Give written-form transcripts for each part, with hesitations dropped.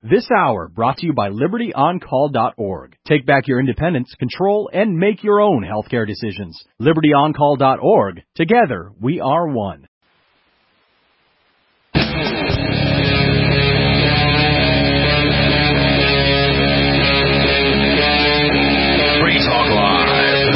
This hour brought to you by LibertyOnCall.org. Take back your independence, control, and make your own healthcare decisions. LibertyOnCall.org. Together, we are one. Free Talk Live.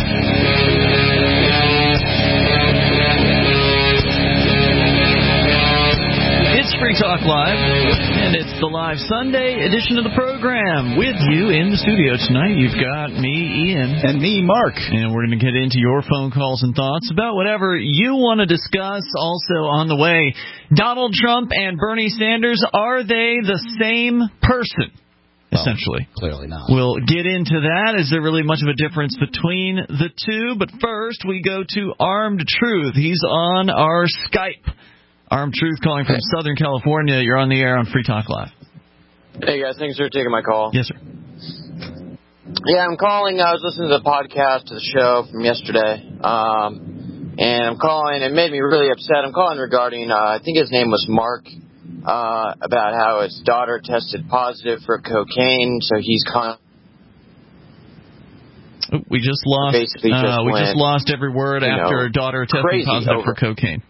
It's Free Talk Live, and it's the live Sunday edition of the program. With you in the studio tonight, you've got me, Ian. And me, Mark. And we're going to get into your phone calls and thoughts about whatever you want to discuss. Also on the way, Donald Trump and Bernie Sanders, are they the same person? Essentially. Well, clearly not. We'll get into that. Is there really much of a difference between the two? But first, we go to Armed Truth. He's on our Skype. Armed Truth calling from Southern California. You're on the air on Free Talk Live. Hey, guys. Thanks for taking my call. Yes, sir. Yeah, I'm calling. I was listening to the podcast to the show from yesterday. And I'm calling. It made me really upset. I'm calling regarding, I think his name was Mark, about how his daughter tested positive for cocaine. So he's calling. We just lost. Basically just lost every word after daughter testing positive for cocaine.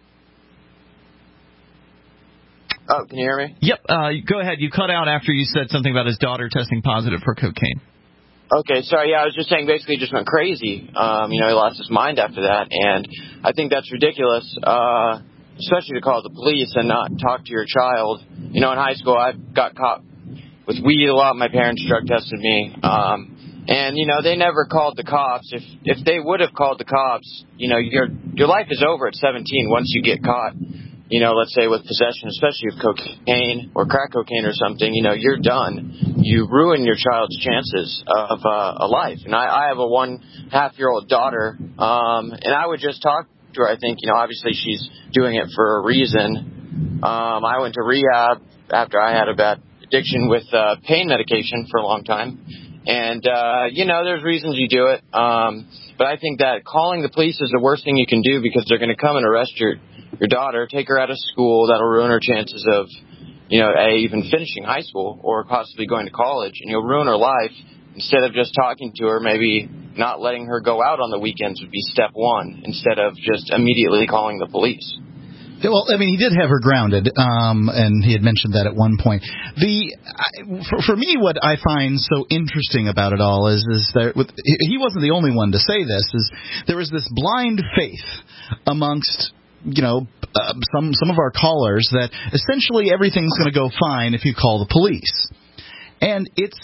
Oh, can you hear me? Yep. Go ahead. You cut out after you said something about his daughter testing positive for cocaine. Okay, sorry. Yeah, I was just saying basically just went crazy. He lost his mind after that. And I think that's ridiculous, especially to call the police and not talk to your child. In high school, I got caught with weed a lot. My parents drug tested me. And they never called the cops. If they would have called the cops, your life is over at 17 once you get caught. Let's say with possession, especially of cocaine or crack cocaine or something, you're done. You ruin your child's chances of a life. And I have a 1.5-year-old daughter, and I would just talk to her. I think, obviously she's doing it for a reason. I went to rehab after I had a bad addiction with pain medication for a long time. And, there's reasons you do it. But I think that calling the police is the worst thing you can do because they're going to come and arrest your daughter, take her out of school. That'll ruin her chances of, even finishing high school or possibly going to college. And you'll ruin her life. Instead of just talking to her, maybe not letting her go out on the weekends would be step one instead of just immediately calling the police. Yeah, well, he did have her grounded, and he had mentioned that at one point. For me, what I find so interesting about it all is that he wasn't the only one to say this. Is there was this blind faith amongst some of our callers that essentially everything's going to go fine if you call the police, and it's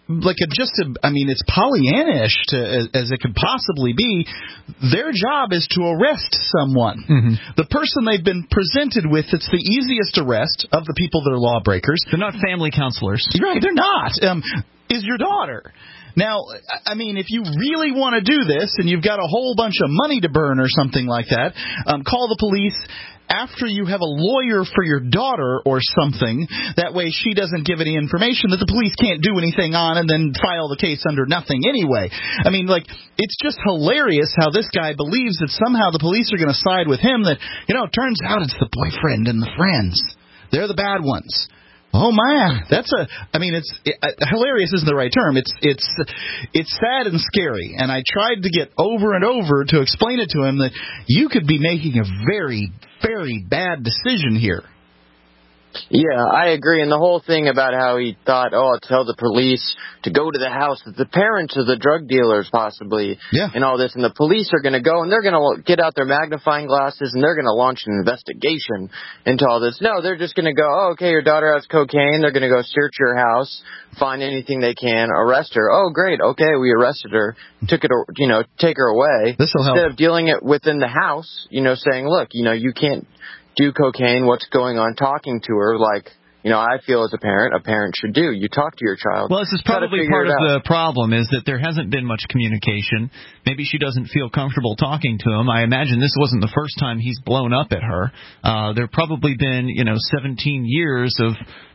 it's Pollyannish as it could possibly be. Their job is to arrest someone. Mm-hmm. The person they've been presented with, it's the easiest arrest of the people that are lawbreakers. They're not family counselors. Right, they're not. Is your daughter. Now, if you really want to do this and you've got a whole bunch of money to burn or something like that, call the police after you have a lawyer for your daughter or something. That way she doesn't give any information that the police can't do anything on and then file the case under nothing anyway. It's just hilarious how this guy believes that somehow the police are going to side with him, that, it turns out it's the boyfriend and the friends. They're the bad ones. Oh man, hilarious isn't the right term. It's sad and scary. And I tried to get over and over to explain it to him that you could be making a very, very bad decision here. Yeah, I agree. And the whole thing about how he thought, tell the police to go to the house of the parents of the drug dealers possibly, and all this. And the police are going to go and they're going to get out their magnifying glasses and they're going to launch an investigation into all this. No, they're just going to go, okay, your daughter has cocaine. They're going to go search your house, find anything they can, arrest her. Oh, great. Okay, we arrested her, take her away. This'll help. Instead of dealing it within the house, saying, look, you can't do cocaine, what's going on, talking to her like, I feel as a parent should do. You talk to your child. Well, this is probably part of the problem is that there hasn't been much communication. Maybe she doesn't feel comfortable talking to him. I imagine this wasn't the first time he's blown up at her. There have probably been, 17 years of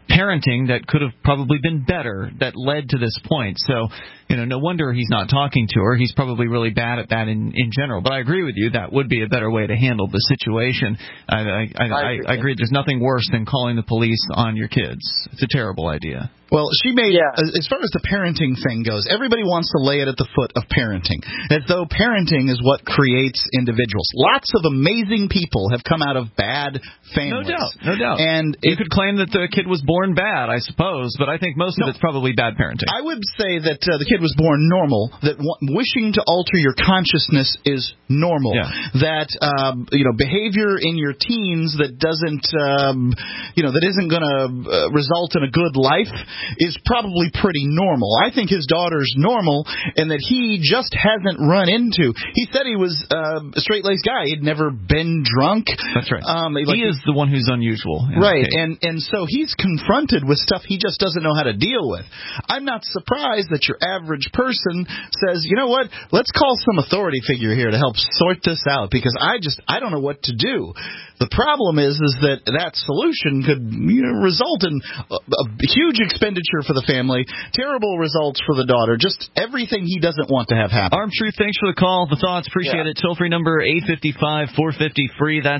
parenting that could have probably been better that led to this point. So, no wonder he's not talking to her. He's probably really bad at that in general. But I agree with you. That would be a better way to handle the situation. I agree. There's nothing worse than calling the police on your kids. It's a terrible idea. Well, she made, as far as the parenting thing goes, everybody wants to lay it at the foot of parenting, as though parenting is what creates individuals. Lots of amazing people have come out of bad families. No doubt. And you could claim that the kid was born bad, I suppose, but I think most of it's probably bad parenting. I would say that the kid was born normal, that wishing to alter your consciousness is normal, that behavior in your teens that doesn't, that isn't going to result in a good life is probably pretty normal. I think his daughter's normal, and that he just hasn't run into. He said he was a straight-laced guy. He'd never been drunk. That's right. He is the one who's unusual. Right, and so he's confronted with stuff he just doesn't know how to deal with. I'm not surprised that your average person says, you know what, let's call some authority figure here to help sort this out, because I don't know what to do. The problem is that solution could result in a huge expenditure for the family, terrible results for the daughter, just everything he doesn't want to have happen. Armed Truth, thanks for the call, the thoughts, appreciate it. Toll-free number 855-450-FREE. That's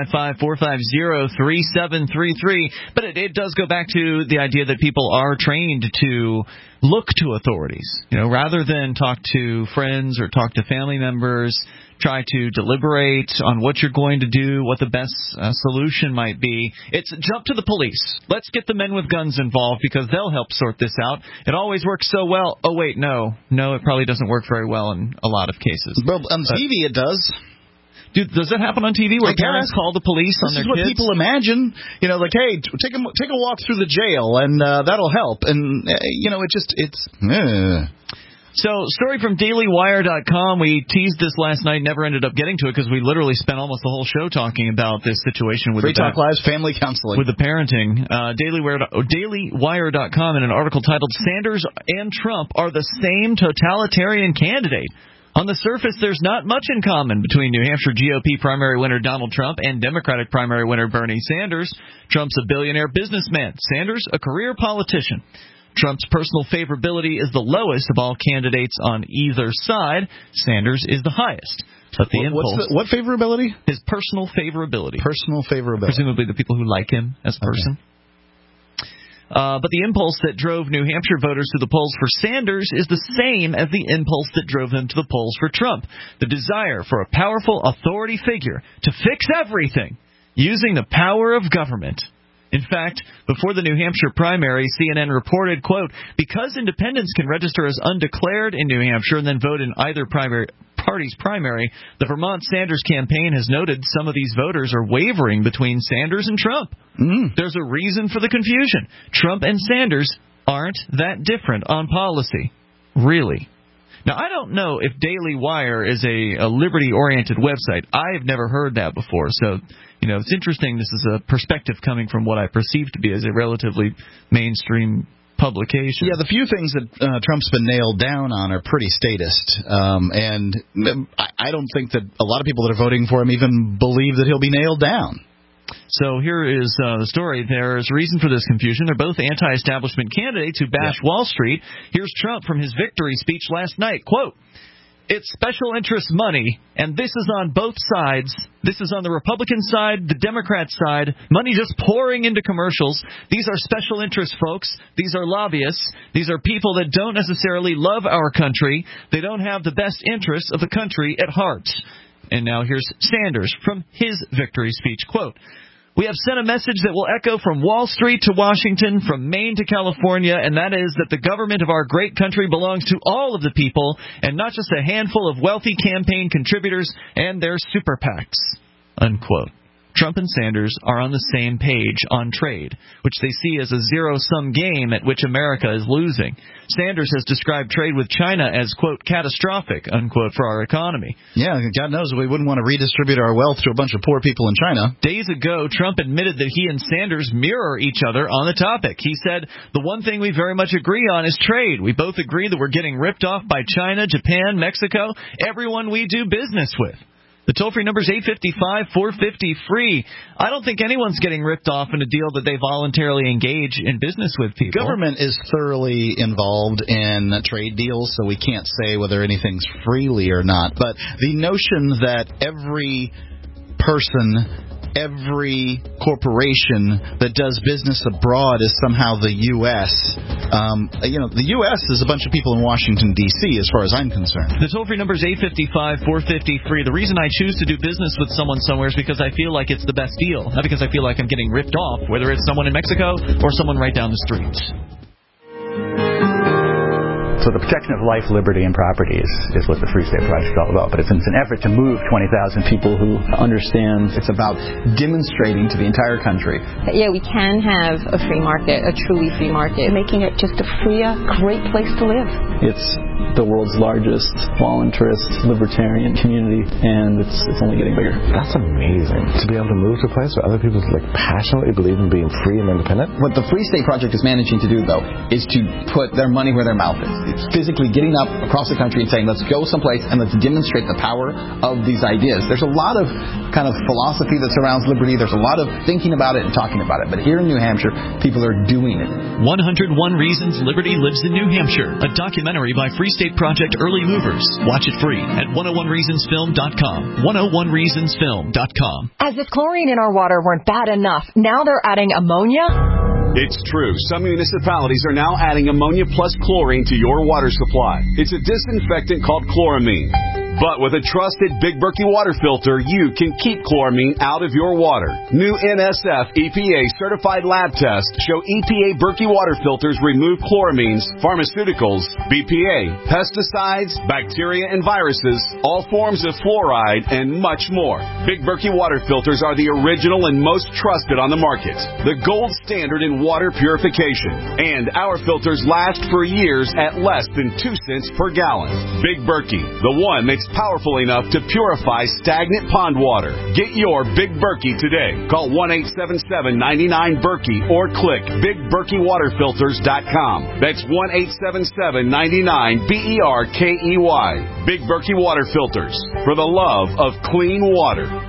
855-450-3733. But it does go back to the idea that people are trained to look to authorities, rather than talk to friends or talk to family members. Try to deliberate on what you're going to do, what the best solution might be. It's jump to the police. Let's get the men with guns involved because they'll help sort this out. It always works so well. Oh, wait, no, it probably doesn't work very well in a lot of cases. Well, on TV it does. Dude, does that happen on TV where parents call the police on their kids? This is what people imagine. Hey, take a walk through the jail, and that'll help. And, So, story from DailyWire.com. We teased this last night, never ended up getting to it because we literally spent almost the whole show talking about this situation with Free Talk Live's family counseling. With the parenting. DailyWire.com in an article titled, Sanders and Trump are the same totalitarian candidate. On the surface, there's not much in common between New Hampshire GOP primary winner Donald Trump and Democratic primary winner Bernie Sanders. Trump's a billionaire businessman. Sanders, a career politician. Trump's personal favorability is the lowest of all candidates on either side. Sanders is the highest. But the impulse... What favorability? His personal favorability. Personal favorability. Presumably the people who like him as a person. But the impulse that drove New Hampshire voters to the polls for Sanders is the same as the impulse that drove them to the polls for Trump. The desire for a powerful authority figure to fix everything using the power of government. In fact, before the New Hampshire primary, CNN reported, quote, because independents can register as undeclared in New Hampshire and then vote in either party's primary, the Vermont Sanders campaign has noted some of these voters are wavering between Sanders and Trump. There's a reason for the confusion. Trump and Sanders aren't that different on policy. Really. Now, I don't know if Daily Wire is a liberty-oriented website. I've never heard that before. So, it's interesting. This is a perspective coming from what I perceive to be as a relatively mainstream publication. Yeah, the few things that Trump's been nailed down on are pretty statist. And I don't think that a lot of people that are voting for him even believe that he'll be nailed down. So here is the story. There's a reason for this confusion. They're both anti-establishment candidates who bash Wall Street. Here's Trump from his victory speech last night. Quote, it's special interest money, and this is on both sides. This is on the Republican side, the Democrat side. Money just pouring into commercials. These are special interest folks. These are lobbyists. These are people that don't necessarily love our country. They don't have the best interests of the country at heart. And now here's Sanders from his victory speech. Quote, we have sent a message that will echo from Wall Street to Washington, from Maine to California, and that is that the government of our great country belongs to all of the people and not just a handful of wealthy campaign contributors and their super PACs, unquote. Trump and Sanders are on the same page on trade, which they see as a zero-sum game at which America is losing. Sanders has described trade with China as, quote, catastrophic, unquote, for our economy. Yeah, God knows we wouldn't want to redistribute our wealth to a bunch of poor people in China. Days ago, Trump admitted that he and Sanders mirror each other on the topic. He said, the one thing we very much agree on is trade. We both agree that we're getting ripped off by China, Japan, Mexico, everyone we do business with. The toll-free number is 855-450-FREE. I don't think anyone's getting ripped off in a deal that they voluntarily engage in business with people. Government is thoroughly involved in trade deals, so we can't say whether anything's freely or not. But the notion that every person, every corporation that does business abroad is somehow the U.S. The U.S. is a bunch of people in Washington, D.C., as far as I'm concerned. The toll-free number is 855-450-FREE. The reason I choose to do business with someone somewhere is because I feel like it's the best deal, not because I feel like I'm getting ripped off, whether it's someone in Mexico or someone right down the street. So the protection of life, liberty, and property is what the Free State Project is all about. But it's an effort to move 20,000 people who understand. It's about demonstrating to the entire country. Yeah, we can have a free market, a truly free market. Making it just a freer, great place to live. It's the world's largest voluntarist libertarian community, and it's only getting bigger. That's amazing. To be able to move to a place where other people passionately believe in being free and independent. What the Free State Project is managing to do, though, is to put their money where their mouth is. It's physically getting up across the country and saying, let's go someplace and let's demonstrate the power of these ideas. There's a lot of kind of philosophy that surrounds liberty. There's a lot of thinking about it and talking about it. But here in New Hampshire, people are doing it. 101 Reasons Liberty Lives in New Hampshire, a documentary by Free State Project Early Movers. Watch it free at 101reasonsfilm.com. 101reasonsfilm.com. As if chlorine in our water weren't bad enough, now they're adding ammonia? It's true. Some municipalities are now adding ammonia plus chlorine to your water supply. It's a disinfectant called chloramine. But with a trusted Big Berkey water filter, you can keep chloramine out of your water. New NSF EPA certified lab tests show EPA Berkey water filters remove chloramines, pharmaceuticals, BPA, pesticides, bacteria and viruses, all forms of fluoride, and much more. Big Berkey water filters are the original and most trusted on the market. The gold standard in water purification. And our filters last for years at less than 2 cents per gallon. Big Berkey, the one that's powerful enough to purify stagnant pond water. Get your Big Berkey today. Call 1-877-99-BERKEY or click BigBerkeyWaterFilters.com. That's 1-877-99-BERKEY. Big Berkey Water Filters, for the love of clean water.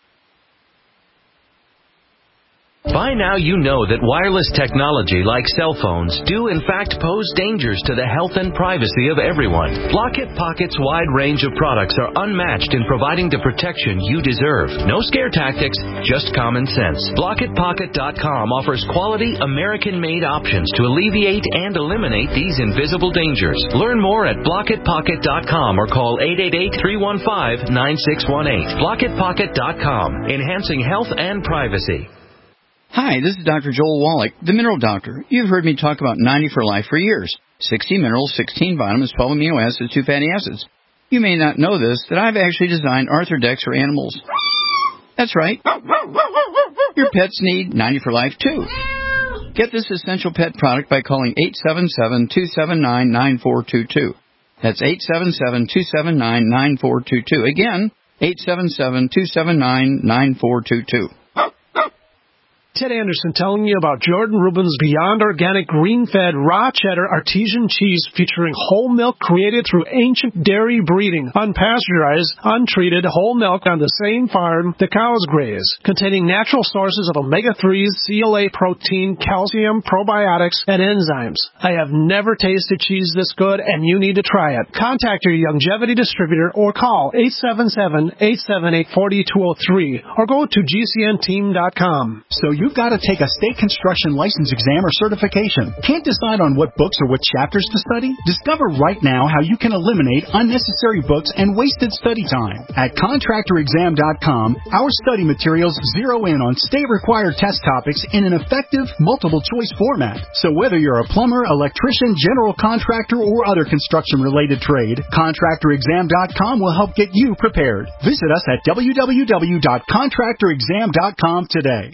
By now you know that wireless technology like cell phones do in fact pose dangers to the health and privacy of everyone. Blockit Pocket's wide range of products are unmatched in providing the protection you deserve. No scare tactics, just common sense. BlockitPocket.com offers quality American-made options to alleviate and eliminate these invisible dangers. Learn more at BlockitPocket.com or call 888-315-9618. BlockitPocket.com, enhancing health and privacy. Hi, this is Dr. Joel Wallach, the Mineral Doctor. You've heard me talk about 90 for Life for years. 60 minerals, 16 vitamins, 12 amino acids, 2 fatty acids. You may not know this, that I've actually designed Arthrodex for animals. That's right. Your pets need 90 for Life, too. Get this essential pet product by calling 877-279-9422. That's 877-279-9422. Again, 877-279-9422. Ted Anderson telling you about Jordan Rubin's Beyond Organic Green-Fed Raw Cheddar Artesian Cheese featuring whole milk created through ancient dairy breeding, unpasteurized, untreated whole milk on the same farm the cows graze, containing natural sources of omega-3s, CLA protein, calcium, probiotics, and enzymes. I have never tasted cheese this good, and you need to try it. Contact your Longevity distributor or call 877-878-4203 or go to gcnteam.com. So you've got to take a state construction license exam or certification. Can't decide on what books or what chapters to study? Discover right now how you can eliminate unnecessary books and wasted study time. At contractorexam.com, our study materials zero in on state-required test topics in an effective, multiple-choice format. So whether you're a plumber, electrician, general contractor, or other construction-related trade, contractorexam.com will help get you prepared. Visit us at www.contractorexam.com today.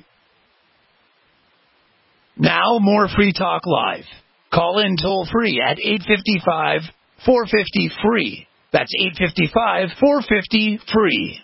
Now, more Free Talk Live. Call in toll-free at 855-450-FREE. That's 855-450-FREE.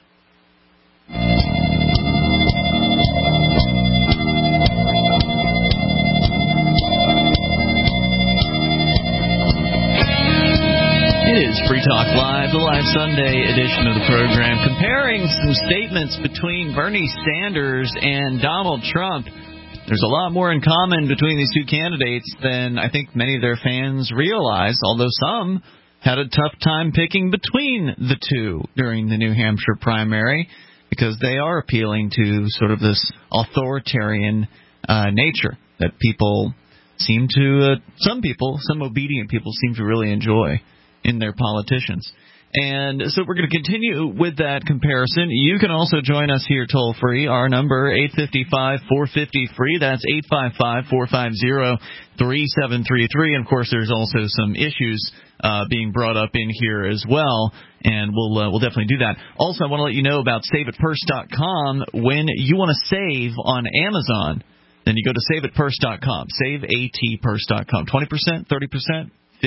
It is Free Free Talk Live, the live Sunday edition of the program, comparing some statements between Bernie Sanders and Donald Trump. There's a lot more in common between these two candidates than I think many of their fans realize, although some had a tough time picking between the two during the New Hampshire primary because they are appealing to sort of this authoritarian nature that people seem to, some obedient people seem to really enjoy in their politicians. And so we're going to continue with that comparison. You can also join us here toll-free. Our number, 855-450-FREE. That's 855-450-3733. And, of course, there's also some issues being brought up in here as well, and we'll definitely do that. Also, I want to let you know about SaveAtPurse.com. When you want to save on Amazon, then you go to SaveAtPurse.com. SaveAtPurse.com. 20%, 30%,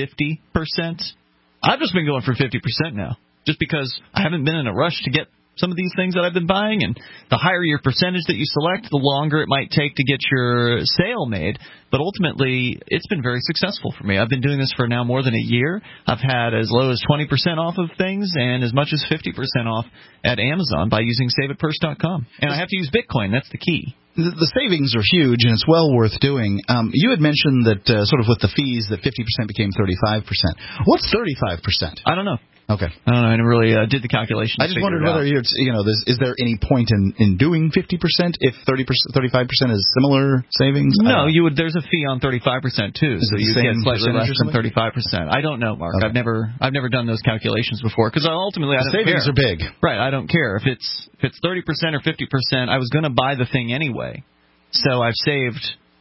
50%. I've just been going for 50% now, just because I haven't been in a rush to get some of these things that I've been buying, and the higher your percentage that you select, the longer it might take to get your sale made. But ultimately, it's been very successful for me. I've been doing this for now more than a year. I've had as low as 20% off of things and as much as 50% off at Amazon by using SaveAtPurse.com. And I have to use Bitcoin. That's the key. The savings are huge, and it's well worth doing. You had mentioned that sort of with the fees that 50% became 35%. What's 35%? I don't know. Okay. I don't know. I never really did the calculation. I just wondered whether is there any point in doing 50% if 35% is similar savings? No, there's a fee on 35% too, so you get slightly less than 35%. I don't know, Mark. Okay. I've never done those calculations before because ultimately I don't care. Savings are big, right? I don't care if it's 30% or 50%. I was going to buy the thing anyway, so I've saved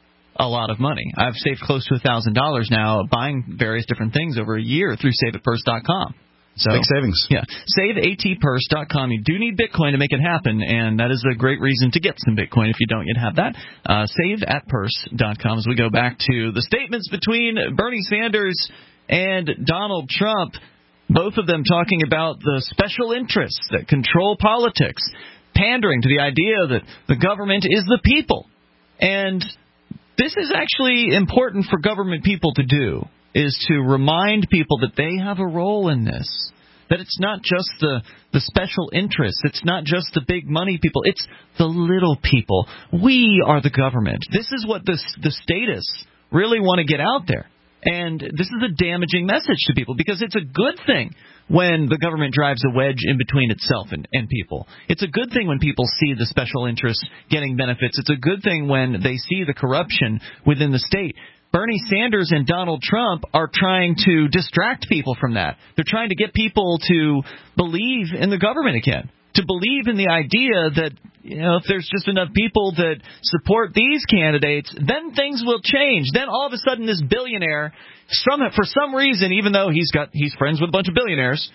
a lot of money. I've saved close to $1,000 now buying various different things over a year through SaveAtPurse.com. So, big savings. Yeah. SaveAtPurse.com. You do need Bitcoin to make it happen, and that is a great reason to get some Bitcoin if you don't yet have that. SaveAtPurse.com. As we go back to the statements between Bernie Sanders and Donald Trump, both of them talking about the special interests that control politics, pandering to the idea that the government is the people. And this is actually important for government people to do, is to remind people that they have a role in this, that it's not just the special interests, it's not just the big money people, it's the little people. We are the government. This is what the statists really want to get out there. And this is a damaging message to people because it's a good thing when the government drives a wedge in between itself and people. It's a good thing when people see the special interests getting benefits. It's a good thing when they see the corruption within the state. Bernie Sanders and Donald Trump are trying to distract people from that. They're trying to get people to believe in the government again, to believe in the idea that, if there's just enough people that support these candidates, then things will change. Then all of a sudden this billionaire, for some reason, even though he's friends with a bunch of billionaires,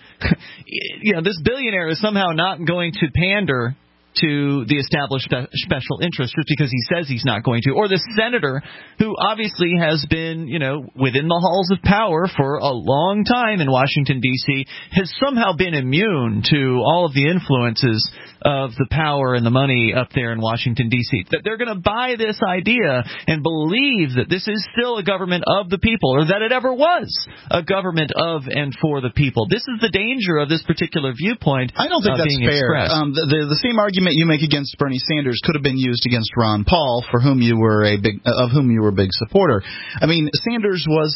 this billionaire is somehow not going to pander to the established special interest just because he says he's not going to. Or the senator who obviously has been, within the halls of power for a long time in Washington, D.C., has somehow been immune to all of the influences of the power and the money up there in Washington, D.C. That they're going to buy this idea and believe that this is still a government of the people, or that it ever was a government of and for the people. This is the danger of this particular viewpoint. I don't think that's fair. The same argument you make against Bernie Sanders could have been used against Ron Paul, of whom you were a big supporter. I mean, Sanders was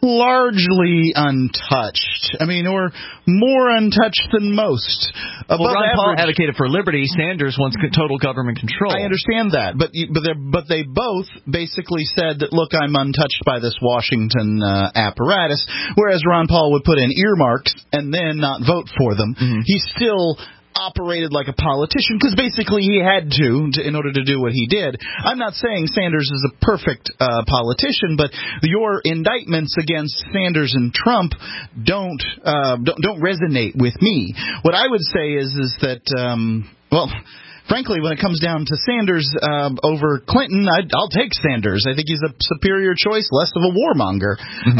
largely untouched. Or more untouched than most. Ron Paul advocated for liberty. Sanders wants total government control. I understand that, but they both basically said that, look, I'm untouched by this Washington apparatus, whereas Ron Paul would put in earmarks and then not vote for them. Mm-hmm. He still operated like a politician because basically he had to in order to do what he did. I'm not saying Sanders is a perfect politician, but your indictments against Sanders and Trump don't resonate with me. What I would say is that frankly, when it comes down to Sanders over Clinton, I'll take Sanders. I think he's a superior choice, less of a warmonger.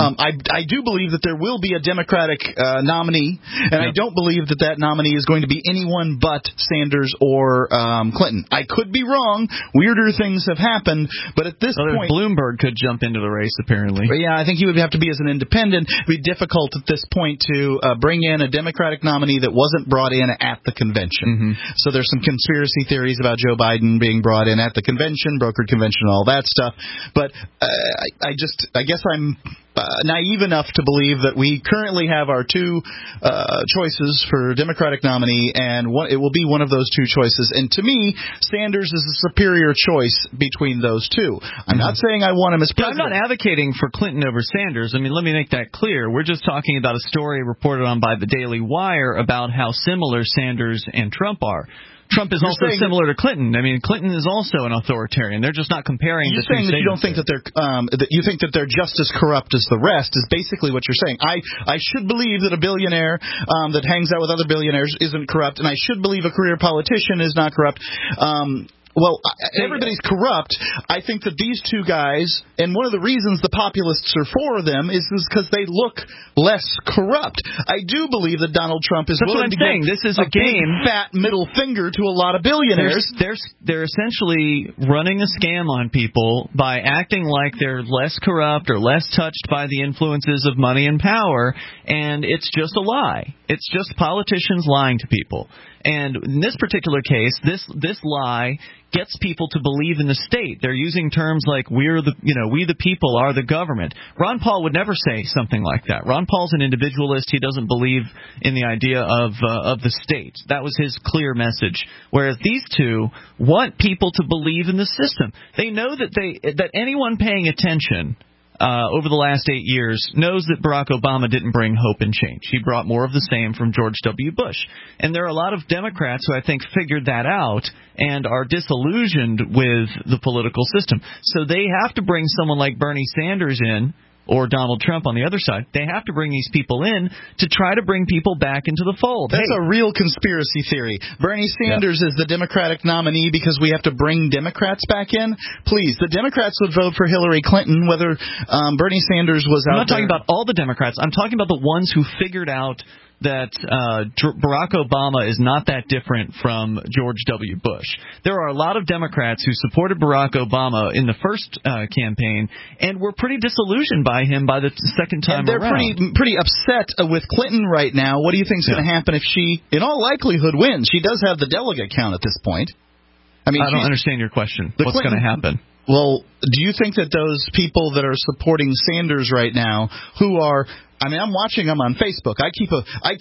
I do believe that there will be a Democratic nominee, and I don't believe that nominee is going to be anyone but Sanders or Clinton. I could be wrong. Weirder things have happened, but at this point, Bloomberg could jump into the race, apparently. Yeah, I think he would have to be as an independent. It would be difficult at this point to bring in a Democratic nominee that wasn't brought in at the convention. So there's some conspiracy theories about Joe Biden being brought in at the convention, brokered convention, all that stuff. But I guess I'm naive enough to believe that we currently have our two choices for Democratic nominee, and it will be one of those two choices. And to me, Sanders is a superior choice between those two. I'm not saying I want him as president. I'm not advocating for Clinton over Sanders. I mean, let me make that clear. We're just talking about a story reported on by the Daily Wire about how similar Sanders and Trump are. Trump is also similar to Clinton. I mean, Clinton is also an authoritarian. They're just not comparing. You're saying that you don't think that you think that they're just as corrupt as the rest is basically what you're saying. I should believe that a billionaire that hangs out with other billionaires isn't corrupt, and I should believe a career politician is not corrupt. Well, everybody's corrupt. I think that these two guys, and one of the reasons the populists are for them is because they look less corrupt. I do believe that Donald Trump is willing to give this is a game, big, fat middle finger to a lot of billionaires. They're essentially running a scam on people by acting like they're less corrupt or less touched by the influences of money and power, and it's just a lie. It's just politicians lying to people. And in this particular case, this lie gets people to believe in the state. They're using terms like we the people are the government. Ron Paul would never say something like that. Ron Paul's an individualist. He doesn't believe in the idea of the state. That was his clear message. Whereas these two want people to believe in the system. They know that anyone paying attention over the last 8 years knows that Barack Obama didn't bring hope and change. He brought more of the same from George W. Bush. And there are a lot of Democrats who I think figured that out and are disillusioned with the political system. So they have to bring someone like Bernie Sanders in, or Donald Trump on the other side. They have to bring these people in to try to bring people back into the fold. That's a real conspiracy theory. Bernie Sanders is the Democratic nominee because we have to bring Democrats back in? Please, the Democrats would vote for Hillary Clinton whether Bernie Sanders was out there. I'm not talking about all the Democrats. I'm talking about the ones who figured out that Barack Obama is not that different from George W. Bush. There are a lot of Democrats who supported Barack Obama in the first campaign and were pretty disillusioned by him by the second time around. They're pretty upset with Clinton right now. What do you think is going to happen if she, in all likelihood, wins? She does have the delegate count at this point. I don't understand your question. What's going to happen? Well, do you think that those people that are supporting Sanders right now, who are, I'm watching them on Facebook. I keep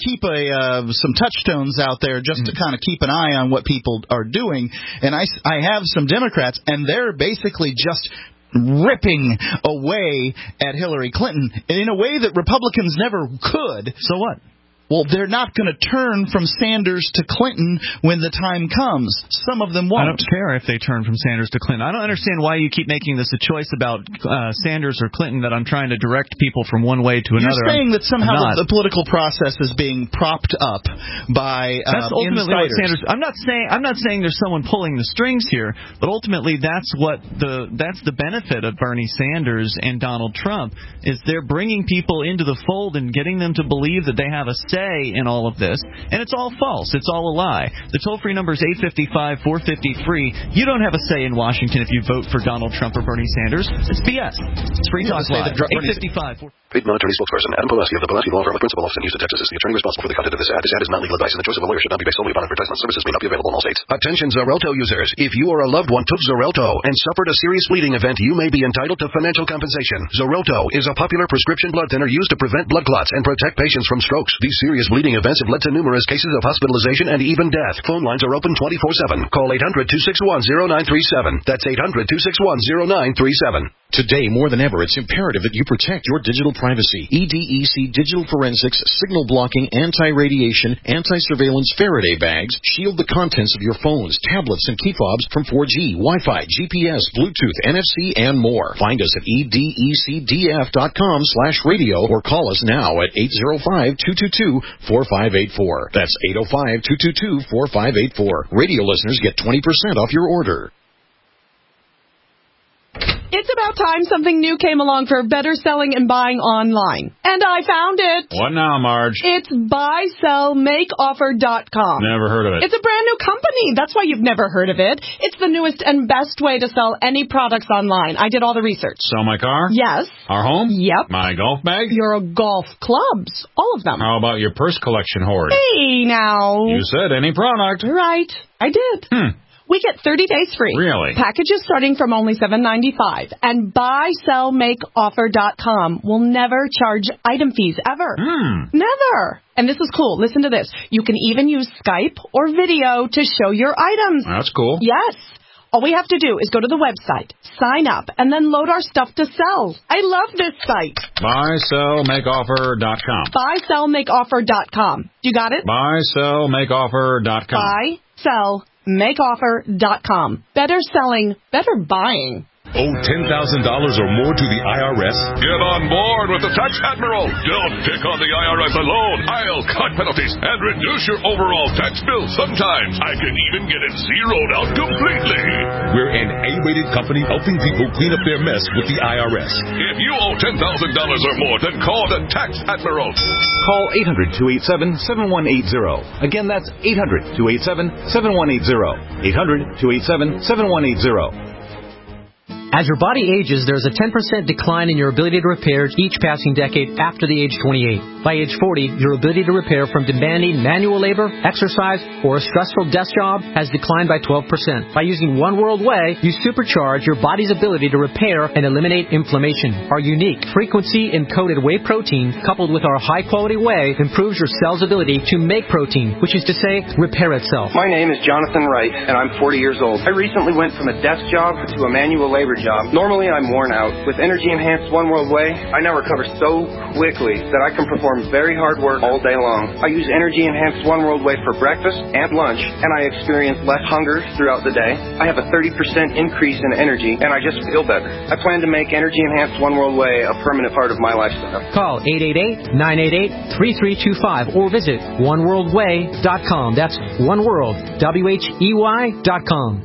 some touchstones out there just to kind of keep an eye on what people are doing, and I have some Democrats, and they're basically just ripping away at Hillary Clinton in a way that Republicans never could. So what? Well, they're not going to turn from Sanders to Clinton when the time comes. Some of them won't. I don't care if they turn from Sanders to Clinton. I don't understand why you keep making this a choice about Sanders or Clinton, that I'm trying to direct people from one way to another. You're saying that somehow the political process is being propped up by that's ultimately insiders. What Sanders. I'm not saying there's someone pulling the strings here, but ultimately that's the benefit of Bernie Sanders and Donald Trump, is they're bringing people into the fold and getting them to believe that they have a say in all of this, and it's all false. It's all a lie. The toll-free number is 855-450-FREE. You don't have a say in Washington if you vote for Donald Trump or Bernie Sanders. It's BS. It's Free Talk Live. 855. Paid non-attorney spokesperson Adam Pulaski of the Pulaski Law Firm, a principal office in Houston, Texas, is the attorney responsible for the content of this ad. This ad is not legal advice, and the choice of a lawyer should not be based solely upon advertisement. Services may not be available in all states. Attention Xarelto users. If you or a loved one took Xarelto and suffered a serious bleeding event, you may be entitled to financial compensation. Xarelto is a popular prescription blood thinner used to prevent blood clots and protect patients from strokes. These serious bleeding events have led to numerous cases of hospitalization and even death. Phone lines are open 24/7. Call 800-261-0937. That's 800-261-0937. Today, more than ever, it's imperative that you protect your digital privacy. EDEC Digital Forensics, signal blocking, anti-radiation, anti-surveillance Faraday bags shield the contents of your phones, tablets, and key fobs from 4G, Wi-Fi, GPS, Bluetooth, NFC, and more. Find us at edecdf.com/radio or call us now at 805-222 805-222-4584. That's 805-222-4584. Radio listeners get 20% off your order. It's about time something new came along for better selling and buying online. And I found it. What now, Marge? It's buysellmakeoffer.com. Never heard of it. It's a brand new company. That's why you've never heard of it. It's the newest and best way to sell any products online. I did all the research. Sell my car? Yes. Our home? Yep. My golf bag? Your golf clubs. All of them. How about your purse collection hoard? Hey, now. You said any product. Right. I did. We get 30 days free. Really? Packages starting from only $7.95. And buysellmakeoffer.com will never charge item fees ever. Never. And this is cool. Listen to this. You can even use Skype or video to show your items. That's cool. Yes. All we have to do is go to the website, sign up, and then load our stuff to sell. I love this site. Buysellmakeoffer.com. Buysellmakeoffer.com. You got it? Buysellmakeoffer.com. Buysellmakeoffer.com. Better selling, better buying. Owe $10,000 or more to the IRS? Get on board with the Tax Admiral. Don't pick on the IRS alone. I'll cut penalties and reduce your overall tax bill. Sometimes I can even get it zeroed out completely. We're an A-rated company helping people clean up their mess with the IRS. If you owe $10,000 or more, then call the Tax Admiral. Call 800-287-7180. Again, that's 800-287-7180. 800-287-7180. As your body ages, there's a 10% decline in your ability to repair each passing decade after the age 28. By age 40, your ability to repair from demanding manual labor, exercise, or a stressful desk job has declined by 12%. By using One World Whey, you supercharge your body's ability to repair and eliminate inflammation. Our unique frequency-encoded whey protein, coupled with our high-quality whey, improves your cell's ability to make protein, which is to say, repair itself. My name is Jonathan Wright, and I'm 40 years old. I recently went from a desk job to a manual labor job. Normally, I'm worn out. With Energy Enhanced One World Whey, I now recover so quickly that I can perform very hard work all day long. I use Energy Enhanced One World Whey for breakfast and lunch, and I experience less hunger throughout the day. I have a 30% increase in energy, and I just feel better. I plan to make Energy Enhanced One World Whey a permanent part of my lifestyle. Call 888-988-3325 or visit oneworldwhey.com. That's oneworld, WHEY.com.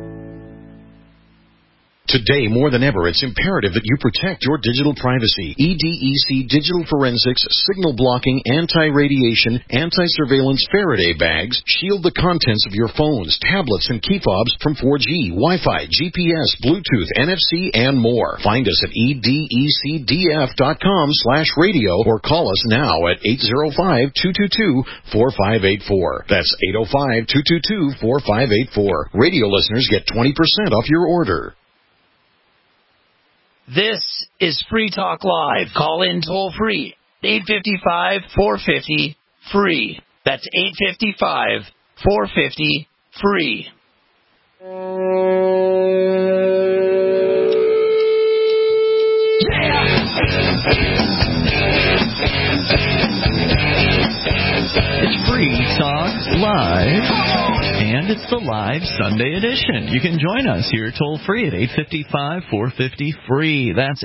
Today, more than ever, it's imperative that you protect your digital privacy. EDEC Digital Forensics, signal blocking, anti-radiation, anti-surveillance Faraday bags shield the contents of your phones, tablets, and key fobs from 4G, Wi-Fi, GPS, Bluetooth, NFC, and more. Find us at edecdf.com/radio or call us now at 805-222-4584. That's 805-222-4584. Radio listeners get 20% off your order. This is Free Talk Live. Call in toll free. 855-450-FREE. That's 855-450-FREE. It's Free Talk Live, and it's the live Sunday edition. You can join us here toll-free at 855-450-FREE. That's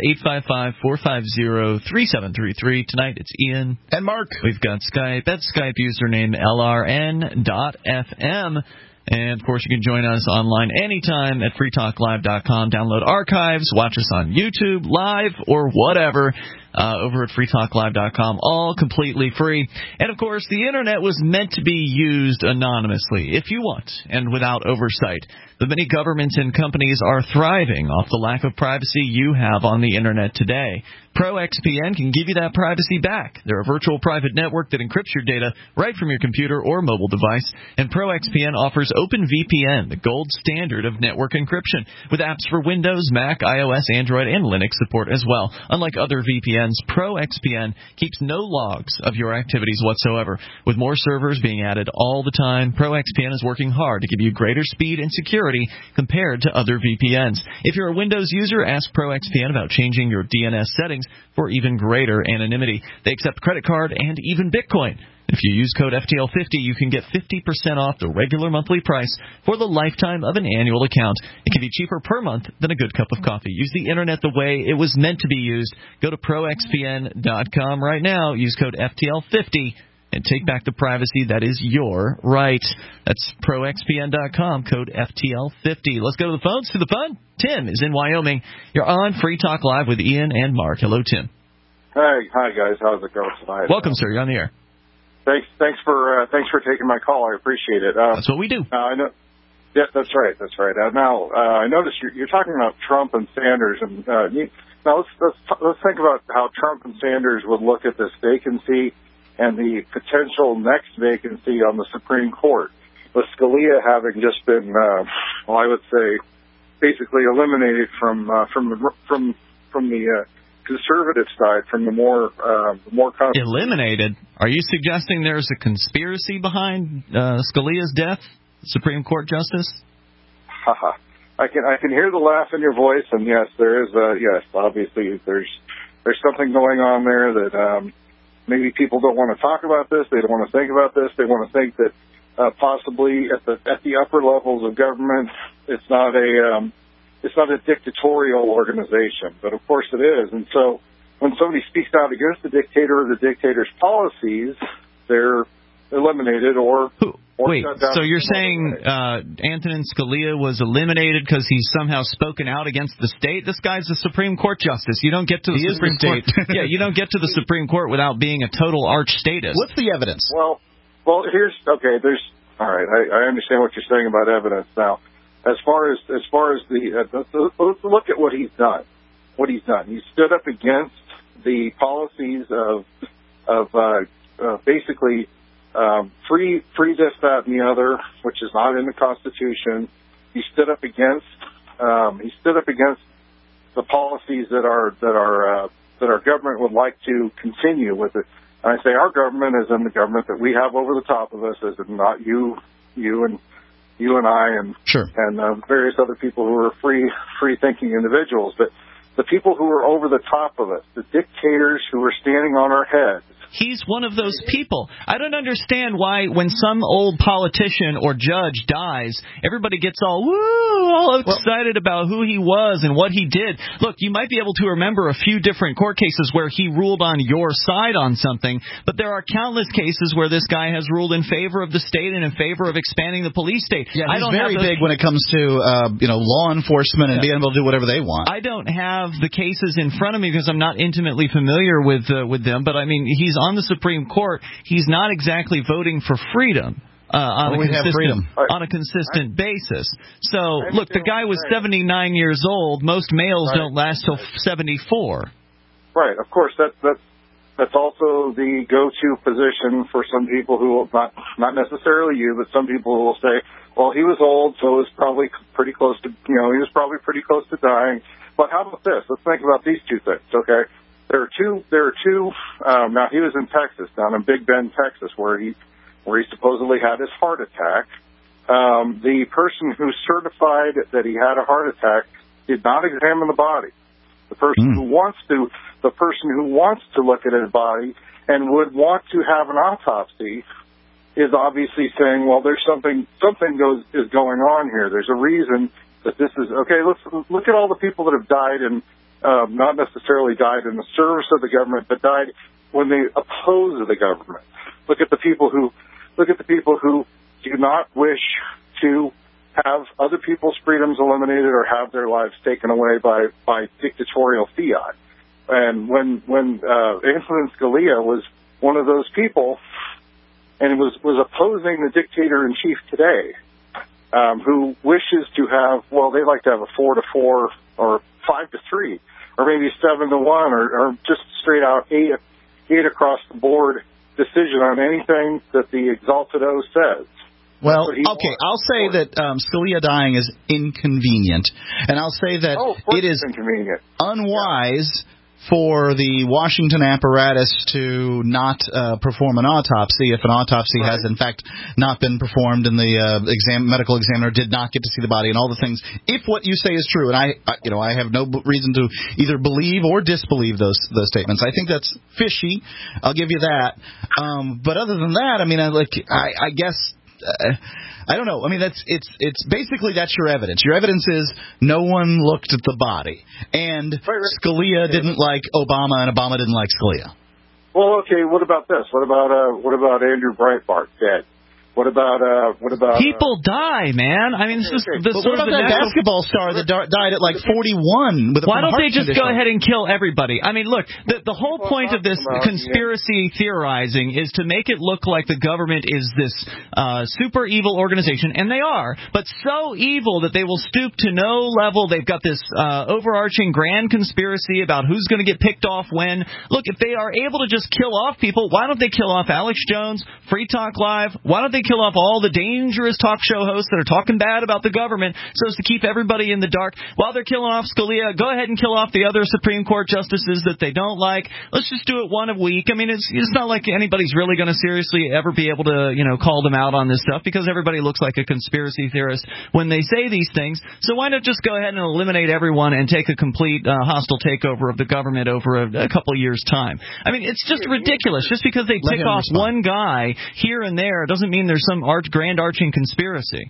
855-450-3733. Tonight it's Ian. And Mark. We've got Skype. That's Skype username LRN.FM. And, of course, you can join us online anytime at freetalklive.com. Download archives, watch us on YouTube, live, or whatever, over at freetalklive.com, all completely free. And, of course, the Internet was meant to be used anonymously, if you want, and without oversight. But many governments and companies are thriving off the lack of privacy you have on the Internet today. ProXPN can give you that privacy back. They're a virtual private network that encrypts your data right from your computer or mobile device. And ProXPN offers OpenVPN, the gold standard of network encryption, with apps for Windows, Mac, iOS, Android, and Linux support as well. Unlike other VPNs, ProXPN keeps no logs of your activities whatsoever. With more servers being added all the time, ProXPN is working hard to give you greater speed and security compared to other VPNs. If you're a Windows user, ask ProXPN about changing your DNS settings for even greater anonymity. They accept credit card and even Bitcoin. If you use code FTL50, you can get 50% off the regular monthly price for the lifetime of an annual account. It can be cheaper per month than a good cup of coffee. Use the Internet the way it was meant to be used. Go to ProXPN.com right now. Use code FTL50 and take back the privacy that is your right. That's ProXPN.com, code FTL50. Let's go to the phones. To the phone, Tim is in Wyoming. You're on Free Talk Live with Ian and Mark. Hello, Tim. Hi guys. How's it going tonight? Welcome, sir. You're on the air. Thanks for taking my call. I appreciate it. That's what we do. I know. Yeah, that's right. Now, I noticed you're talking about Trump and Sanders, and now let's think about how Trump and Sanders would look at this vacancy and the potential next vacancy on the Supreme Court, with Scalia having just been, I would say, basically eliminated from the conservative side, from the more eliminated. Are you suggesting there's a conspiracy behind Scalia's death, Supreme Court Justice? I can hear the laugh in your voice, and yes, there is. Yes, obviously there's something going on there that maybe people don't want to talk about this. They don't want to think about this. They want to think that possibly at the upper levels of government, it's not a dictatorial organization, but of course it is. And so when somebody speaks out against the dictator or the dictator's policies, they're eliminated or wait, so you're saying Antonin Scalia was eliminated because he's somehow spoken out against the state? This guy's a Supreme Court justice. You don't get to the Supreme Court. Yeah, you don't get to the Supreme Court without being a total arch statist. What's the evidence? Well, there's all right. I understand what you're saying about evidence now. As far as let's look at what he's done. He stood up against the policies of basically free this, that, and the other, which is not in the Constitution. He stood up against the policies that our government would like to continue with it. And I say our government is in the government that we have over the top of us, as in not you and I and various other people who are free thinking individuals, but the people who are over the top of us, the dictators who are standing on our heads. He's one of those people. I don't understand why when some old politician or judge dies, everybody gets all excited about who he was and what he did. Look, you might be able to remember a few different court cases where he ruled on your side on something, but there are countless cases where this guy has ruled in favor of the state and in favor of expanding the police state. Yeah, he's very big when it comes to law enforcement and being able to do whatever they want. I don't have the cases in front of me because I'm not intimately familiar with them, but I mean, he's on the Supreme Court. He's not exactly voting for freedom on a consistent basis. So, look, the guy was 79 years old. Most males don't last till 74. Right. Of course, that's also the go-to position for some people who will not necessarily you, but some people will say, well, he was old, so he was probably pretty close to dying. But how about this? Let's think about these two things, okay? There are two. Now he was in Texas, down in Big Bend, Texas, where he supposedly had his heart attack. The person who certified that he had a heart attack did not examine the body. The person who wants to look at his body and would want to have an autopsy is obviously saying, well, there's something is going on here. There's a reason that this is okay. Let's look at all the people that have died and. Not necessarily died in the service of the government, but died when they oppose the government. Look at the people who do not wish to have other people's freedoms eliminated or have their lives taken away by dictatorial fiat. And when Antonin Scalia was one of those people, and was opposing the dictator in chief today, who wishes to have, well, they like to have a 4-4 or 5-3, or maybe 7-1, or just straight out 8 across the board decision on anything that the Exalted O says. Well, okay, I'll say that Scalia dying is inconvenient, and I'll say that it is unwise for the Washington apparatus to not perform an autopsy if an autopsy has, in fact, not been performed and the medical examiner did not get to see the body and all the things. If what you say is true, and I have no reason to either believe or disbelieve those statements. I think that's fishy. I'll give you that. But other than that, I mean, I guess. I don't know. I mean, it's basically that's your evidence. Your evidence is no one looked at the body, and Scalia didn't like Obama, and Obama didn't like Scalia. Well, okay. What about this? What about Andrew Breitbart dead? What about people die, man? I mean, this is the but sort what of about that basketball star that died at like 41 with a Why don't heart they just condition? go ahead and kill everybody? I mean, look, the whole point of this conspiracy theorizing is to make it look like the government is this super evil organization, and they are, but so evil that they will stoop to no level. They've got this overarching grand conspiracy about who's going to get picked off when. Look, if they are able to just kill off people, why don't they kill off Alex Jones, Free Talk Live? Why don't they kill off all the dangerous talk show hosts that are talking bad about the government so as to keep everybody in the dark? While they're killing off Scalia, go ahead and kill off the other Supreme Court justices that they don't like. Let's just do it one a week. I mean, it's not like anybody's really going to seriously ever be able to, call them out on this stuff because everybody looks like a conspiracy theorist when they say these things. So why not just go ahead and eliminate everyone and take a complete hostile takeover of the government over a couple of years' time? I mean, it's just ridiculous. Just because they tick off one guy here and there doesn't mean there's some grand arching conspiracy.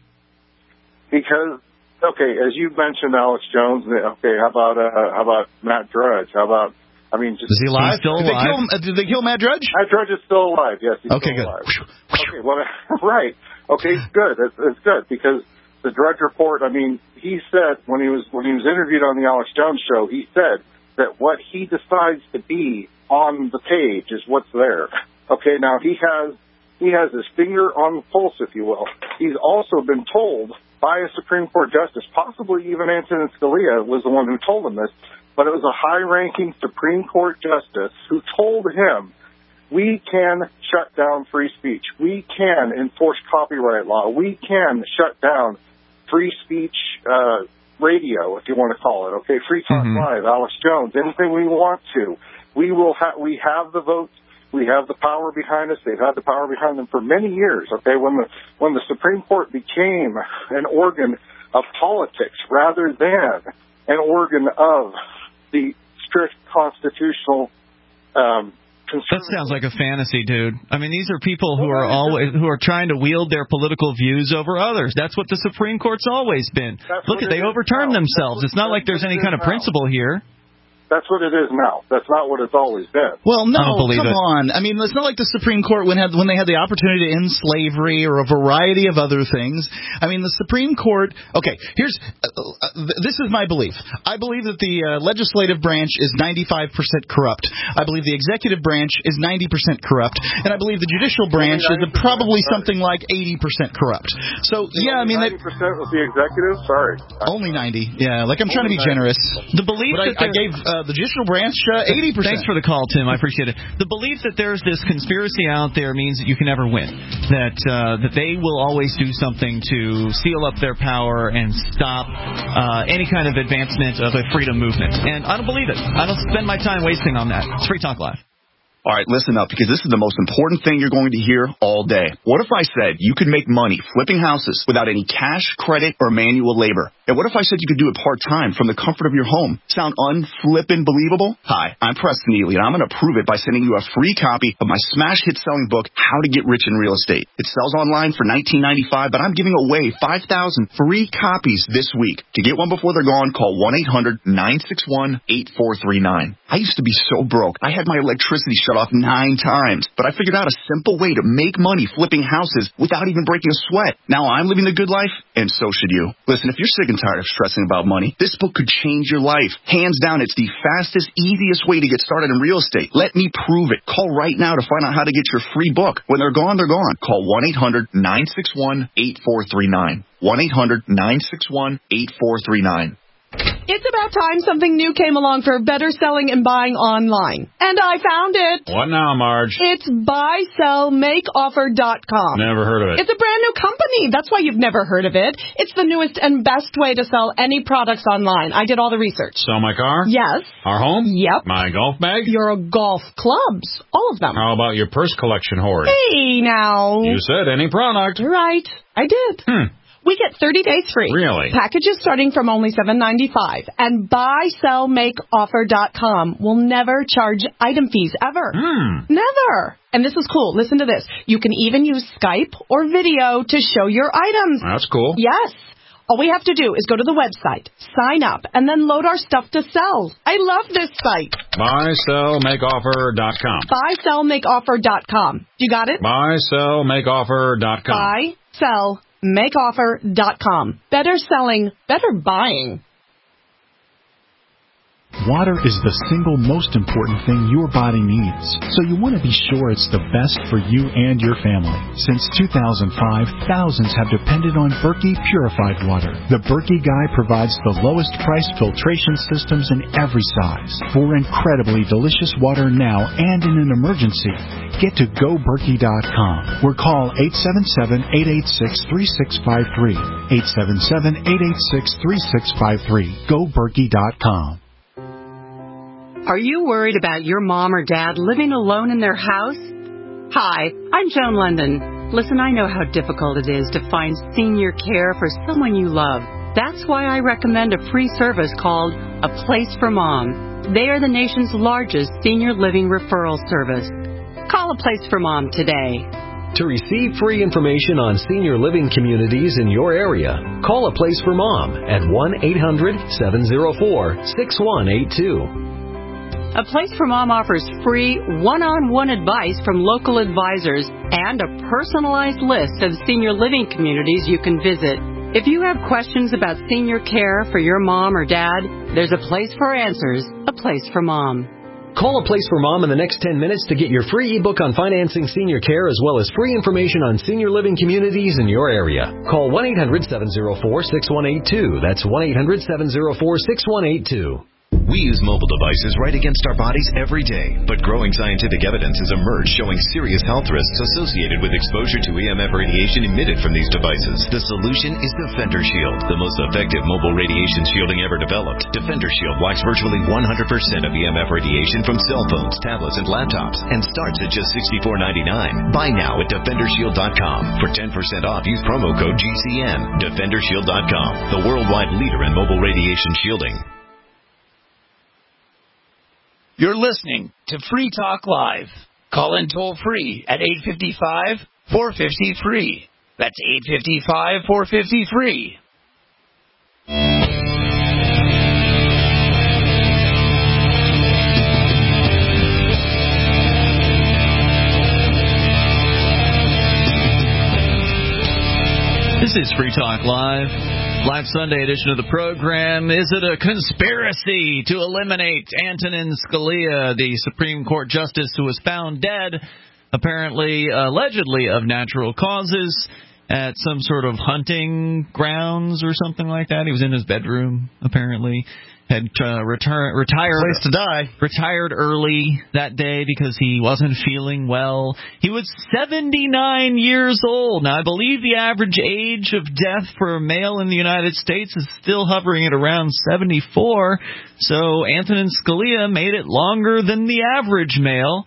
Because, okay, as you mentioned, Alex Jones. Okay, how about Matt Drudge? How about? I mean, just is he alive? Still alive? Did they kill Matt Drudge? Matt Drudge is still alive. Yes, he's still alive. Okay, well, right. Okay, good. It's good because the Drudge Report. I mean, he said when he was interviewed on the Alex Jones show, he said that what he decides to be on the page is what's there. Okay, now he has his finger on the pulse, if you will. He's also been told by a Supreme Court justice, possibly even Antonin Scalia was the one who told him this, but it was a high-ranking Supreme Court justice who told him, we can shut down free speech. We can enforce copyright law. We can shut down free speech radio, if you want to call it. Okay, Free Talk Live, Alex Jones, anything we want to. We have the votes. We have the power behind us. They've had the power behind them for many years. Okay, when the Supreme Court became an organ of politics rather than an organ of the strict constitutional. That sounds like a fantasy, dude. I mean, these are people who are trying to wield their political views over others. That's what the Supreme Court's always been. Look, they overturned themselves. It's not like there's any kind of principle here. That's what it is now. That's not what it's always been. Well, no, come on. I mean, it's not like the Supreme Court when they had the opportunity to end slavery or a variety of other things. I mean, the Supreme Court. Okay, this is my belief. I believe that the legislative branch is 95% corrupt. I believe the executive branch is 90% corrupt, and I believe the judicial branch is probably something like 80% corrupt. So yeah, I mean, 90% was the executive. Sorry, only 90. Yeah, like I'm trying to be generous. The belief that I gave. The judicial branch, 80%. Thanks for the call, Tim. I appreciate it. The belief that there's this conspiracy out there means that you can never win. That they will always do something to seal up their power and stop any kind of advancement of a freedom movement. And I don't believe it. I don't spend my time wasting on that. It's Free Talk Live. All right, listen up, because this is the most important thing you're going to hear all day. What if I said you could make money flipping houses without any cash, credit, or manual labor? And what if I said you could do it part-time from the comfort of your home? Sound unflippin' believable? Hi, I'm Preston Neely, and I'm going to prove it by sending you a free copy of my smash hit selling book, How to Get Rich in Real Estate. It sells online for $19.95, but I'm giving away 5,000 free copies this week. To get one before they're gone, call 1-800-961-8439. I used to be so broke. I had my electricity shut off 9 times, but I figured out a simple way to make money flipping houses without even breaking a sweat. Now I'm living the good life, and so should you. Listen, if you're sick and tired of stressing about money, this book could change your life. Hands down, it's the fastest, easiest way to get started in real estate. Let me prove it. Call right now to find out how to get your free book. When they're gone, they're gone. Call 1-800-961-8439. 1-800-961-8439. It's about time something new came along for better selling and buying online. And I found it. What now, Marge? It's buysellmakeoffer.com. Never heard of it. It's a brand new company. That's why you've never heard of it. It's the newest and best way to sell any products online. I did all the research. Sell my car? Yes. Our home? Yep. My golf bag? Your golf clubs. All of them. How about your purse collection hoard? Hey, now. You said any product. Right. I did. We get 30 days free. Really? Packages starting from only $7.95. And buysellmakeoffer.com will never charge item fees ever. Never. And this is cool. Listen to this. You can even use Skype or video to show your items. That's cool. Yes. All we have to do is go to the website, sign up, and then load our stuff to sell. I love this site. BuySellMakeOffer.com. BuySellMakeOffer.com. You got it? BuySellMakeOffer.com. BuySellMakeOffer.com. Better selling, better buying. Water is the single most important thing your body needs, so you want to be sure it's the best for you and your family. Since 2005, thousands have depended on Berkey purified water. The Berkey Guy provides the lowest price filtration systems in every size. For incredibly delicious water now and in an emergency, get to GoBerkey.com or call 877-886-3653. 877-886-3653. GoBerkey.com. Are you worried about your mom or dad living alone in their house? Hi, I'm Joan London. Listen, I know how difficult it is to find senior care for someone you love. That's why I recommend a free service called A Place for Mom. They are the nation's largest senior living referral service. Call A Place for Mom today. To receive free information on senior living communities in your area, call A Place for Mom at 1-800-704-6182. A Place for Mom offers free one-on-one advice from local advisors and a personalized list of senior living communities you can visit. If you have questions about senior care for your mom or dad, there's a place for answers, A Place for Mom. Call A Place for Mom in the next 10 minutes to get your free ebook on financing senior care as well as free information on senior living communities in your area. Call 1-800-704-6182. That's 1-800-704-6182. We use mobile devices right against our bodies every day, but growing scientific evidence has emerged showing serious health risks associated with exposure to EMF radiation emitted from these devices. The solution is Defender Shield, the most effective mobile radiation shielding ever developed. Defender Shield blocks virtually 100% of EMF radiation from cell phones, tablets, and laptops, and starts at just $64.99. Buy now at DefenderShield.com. For 10% off, use promo code GCN. DefenderShield.com, the worldwide leader in mobile radiation shielding. You're listening to Free Talk Live. Call in toll free at 855-450-FREE. That's 855-450-FREE. This is Free Talk Live. Live Sunday edition of the program. Is it a conspiracy to eliminate Antonin Scalia, the Supreme Court justice who was found dead, apparently, allegedly of natural causes, at some sort of hunting grounds or something like that? He was in his bedroom, apparently. Had retired. Place to die. Retired early that day because he wasn't feeling well. He was 79 years old. Now, I believe the average age of death for a male in the United States is still hovering at around 74. So Antonin Scalia made it longer than the average male.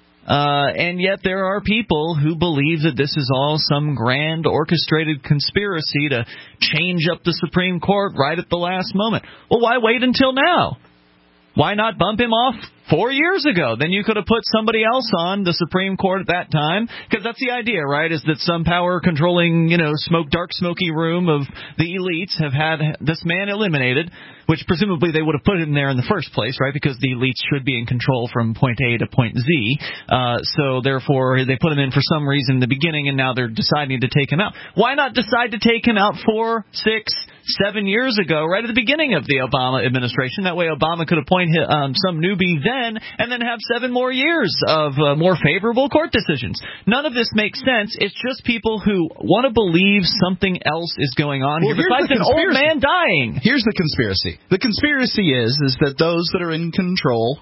And yet there are people who believe that this is all some grand orchestrated conspiracy to change up the Supreme Court right at the last moment. Well, why wait until now? Why not bump him off 4 years ago? Then you could have put somebody else on the Supreme Court at that time. Because that's the idea, right, is that some power-controlling, dark, smoky room of the elites have had this man eliminated, which presumably they would have put him there in the first place, right, because the elites should be in control from point A to point Z. So, therefore, they put him in for some reason in the beginning, and now they're deciding to take him out. Why not decide to take him out 4, 6, 7 years ago, right at the beginning of the Obama administration? That way Obama could appoint some newbie then and then have 7 more years of more favorable court decisions. None of this makes sense. It's just people who want to believe something else is going on here besides an old man dying. Here's the conspiracy. The conspiracy is that those that are in control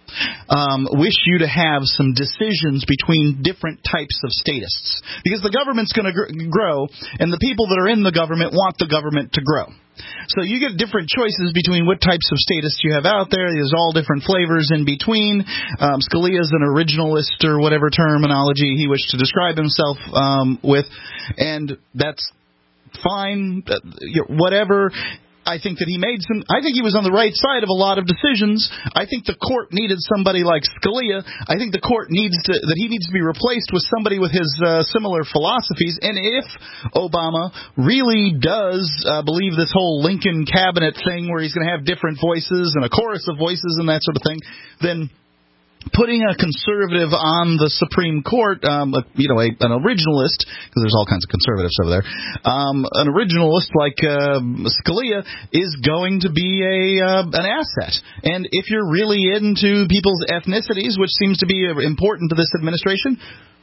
wish you to have some decisions between different types of statists. Because the government's going to grow, and the people that are in the government want the government to grow. So you get different choices between what types of statists you have out there. There's all different flavors in between. Scalia's an originalist, or whatever terminology he wished to describe himself with, and that's fine, whatever. I think that he was on the right side of a lot of decisions. I think the court needed somebody like Scalia. I think the court he needs to be replaced with somebody with his similar philosophies. And if Obama really does believe this whole Lincoln cabinet thing where he's going to have different voices and a chorus of voices and that sort of thing, then putting a conservative on the Supreme Court, an originalist, because there's all kinds of conservatives over there, an originalist like Scalia is going to be an asset. And if you're really into people's ethnicities, which seems to be important to this administration,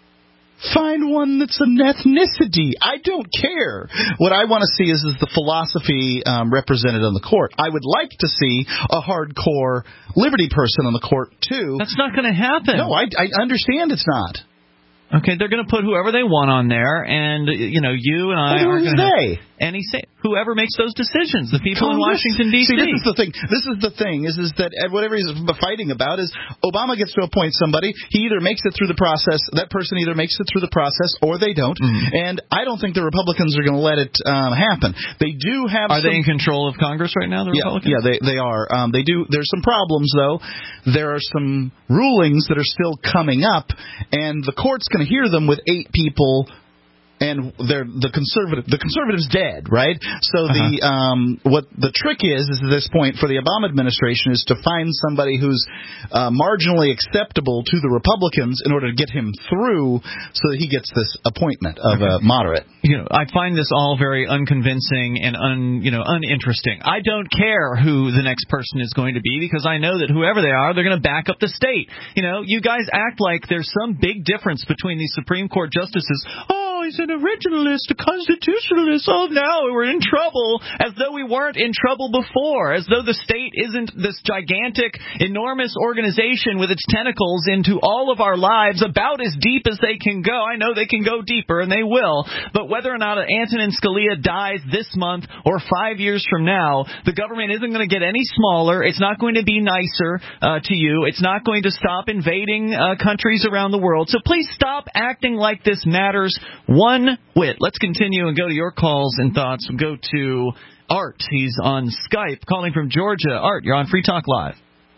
find one that's an ethnicity. I don't care. What I want to see is the philosophy represented on the court. I would like to see a hardcore liberty person on the court, too. That's not going to happen. No, I understand it's not. Okay, they're going to put whoever they want on there, and, you and I are going to... And he said, whoever makes those decisions, the people in Washington, D.C. See, this is the thing. This is the thing, is that whatever he's fighting about is Obama gets to appoint somebody. He either makes it through the process, that person either makes it through the process, or they don't. And I don't think the Republicans are going to let it happen. They do have Are they in control of Congress right now, the Republicans? Yeah, they are. They do. There's some problems, though. There are some rulings that are still coming up, and the court's going to hear them with 8 people, and the conservative's dead, right? So what the trick is at this point for the Obama administration is to find somebody who's marginally acceptable to the Republicans in order to get him through, so that he gets this appointment of a moderate. I find this all very unconvincing and uninteresting. I don't care who the next person is going to be, because I know that whoever they are, they're going to back up the state. You guys act like there's some big difference between these Supreme Court justices. He's an originalist, a constitutionalist. Oh, now we're in trouble, as though we weren't in trouble before, as though the state isn't this gigantic, enormous organization with its tentacles into all of our lives, about as deep as they can go. I know they can go deeper, and they will, but whether or not Antonin Scalia dies this month or 5 years from now, the government isn't going to get any smaller. It's not going to be nicer to you. It's not going to stop invading countries around the world. So please stop acting like this matters one whit. Let's continue and go to your calls and thoughts. We'll go to Art. He's on Skype, calling from Georgia. Art, you're on Free Talk Live.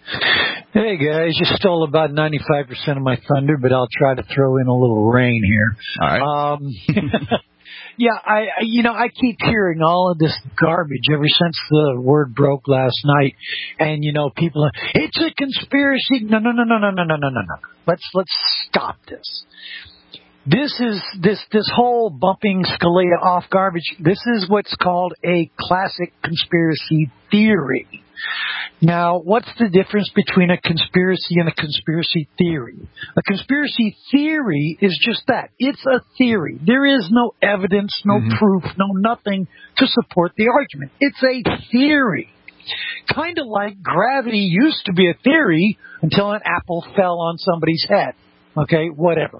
Hey, guys. You stole about 95% of my thunder, but I'll try to throw in a little rain here. All right. Yeah, I keep hearing all of this garbage ever since the word broke last night. And, people are, it's a conspiracy. No. Let's stop this. This whole bumping Scalia off garbage, this is what's called a classic conspiracy theory. Now, what's the difference between a conspiracy and a conspiracy theory? A conspiracy theory is just that. It's a theory. There is no evidence, no proof, no nothing to support the argument. It's a theory. Kind of like gravity used to be a theory until an apple fell on somebody's head. Okay, whatever.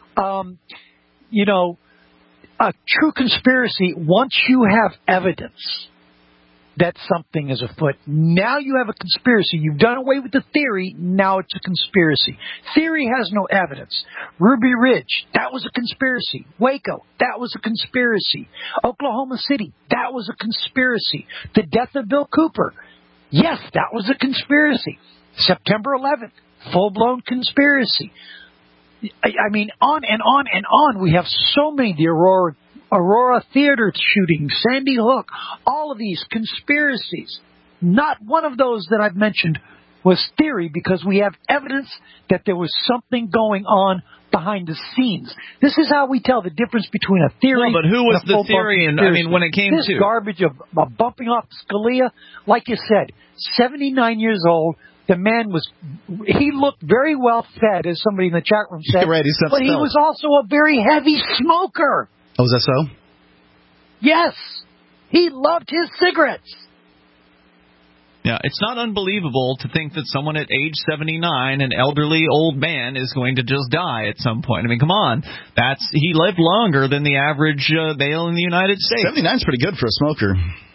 A true conspiracy, once you have evidence that something is afoot, now you have a conspiracy. You've done away with the theory, now it's a conspiracy. Theory has no evidence. Ruby Ridge, that was a conspiracy. Waco, that was a conspiracy. Oklahoma City, that was a conspiracy. The death of Bill Cooper, yes, that was a conspiracy. September 11th, full-blown conspiracy. I mean, on and on and on. We have so many. The Aurora Theater shooting, Sandy Hook, all of these conspiracies. Not one of those that I've mentioned was theory, because we have evidence that there was something going on behind the scenes. This is how we tell the difference between a theory. Well, but who was the theory? And when it came to this garbage of bumping off Scalia, like you said, 79 years old. The man he looked very well fed, as somebody in the chat room said, right, but he was also a very heavy smoker. Oh, is that so? Yes. He loved his cigarettes. Yeah, it's not unbelievable to think that someone at age 79, an elderly old man, is going to just die at some point. I mean, come on. He lived longer than the average male in the United States. 79 is pretty good for a smoker.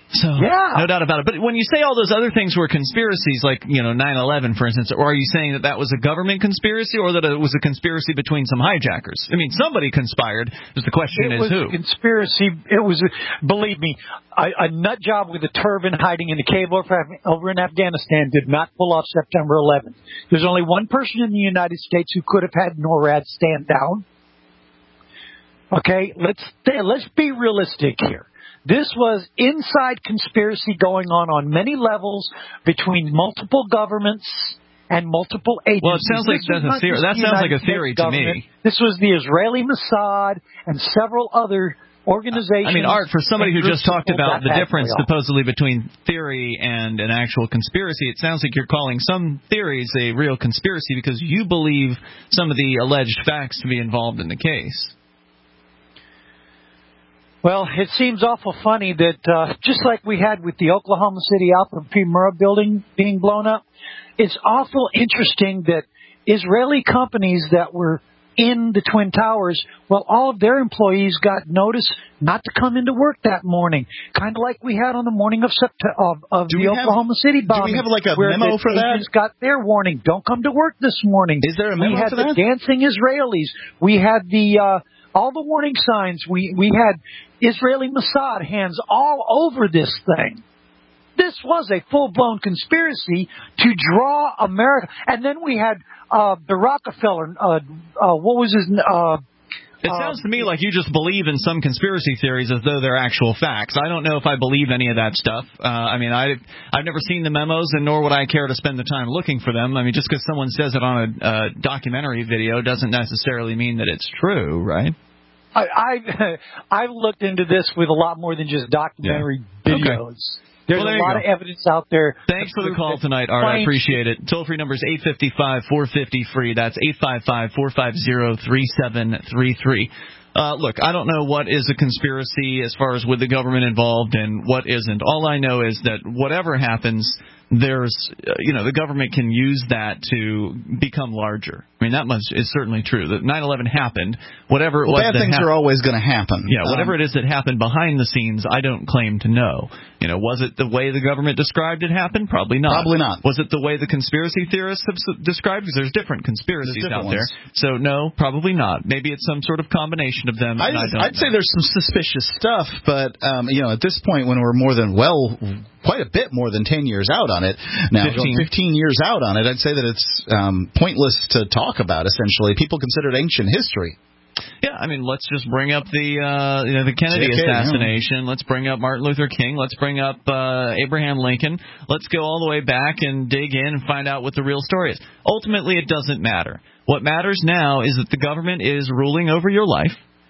So, no doubt about it. But when you say all those other things were conspiracies, like, 9/11, for instance, or are you saying that was a government conspiracy or that it was a conspiracy between some hijackers? I mean, somebody conspired. Just the question is who? It was a conspiracy. It was, believe me, a nut job with a turban hiding in the cave over in Afghanistan did not pull off September 11th. There's only one person in the United States who could have had NORAD stand down. Okay, let's be realistic here. This was inside conspiracy going on many levels between multiple governments and multiple agencies. Well, it sounds like that's a theory. That sounds like a theory to me. This was the Israeli Mossad and several other organizations. I mean, Art, for somebody who just talked about the difference supposedly between theory and an actual conspiracy, it sounds like you're calling some theories a real conspiracy because you believe some of the alleged facts to be involved in the case. Well, it seems awful funny that just like we had with the Oklahoma City Alpha Primera building being blown up, it's awful interesting that Israeli companies that were in the Twin Towers, well, all of their employees got notice not to come into work that morning, kind of like we had on the morning of the Oklahoma City bombing. Do we have like a memo for that? Agents got their warning, don't come to work this morning. Is there a memo for that? We had the dancing Israelis. We had the all the warning signs. We had Israeli Mossad hands all over this thing. This was a full-blown conspiracy to draw America. And then we had the Rockefeller, what was his... It sounds to me like you just believe in some conspiracy theories as though they're actual facts. I don't know if I believe any of that stuff. I mean, I've never seen the memos, and nor would I care to spend the time looking for them. I mean, just because someone says it on a documentary video doesn't necessarily mean that it's true, right? I've looked into this with a lot more than just documentary videos. Okay. There's a lot of evidence out there. Thanks for the call tonight, Art. I appreciate it. Toll-free number is 855-450-FREE. That's 855-450-3733. Look, I don't know what is a conspiracy as far as with the government involved and what isn't. All I know is that whatever happens, there's, the government can use that to become larger. I mean, that much is certainly true. That 9/11 happened. Whatever it was, bad things are always going to happen. Yeah, whatever it is that happened behind the scenes, I don't claim to know. Was it the way the government described it happened? Probably not. Probably not. Was it the way the conspiracy theorists have described? Because there's different conspiracies out there. So no, probably not. Maybe it's some sort of combination of them. I'd say there's some suspicious stuff, but at this point, when we're quite a bit more than 10 years out on it now, 15 years out on it, I'd say that it's pointless to talk about. Essentially, people consider it ancient history. Yeah, I mean, let's just bring up the Kennedy assassination. Yeah. Let's bring up Martin Luther King. Let's bring up Abraham Lincoln. Let's go all the way back and dig in and find out what the real story is. Ultimately, it doesn't matter. What matters now is that the government is ruling over your life.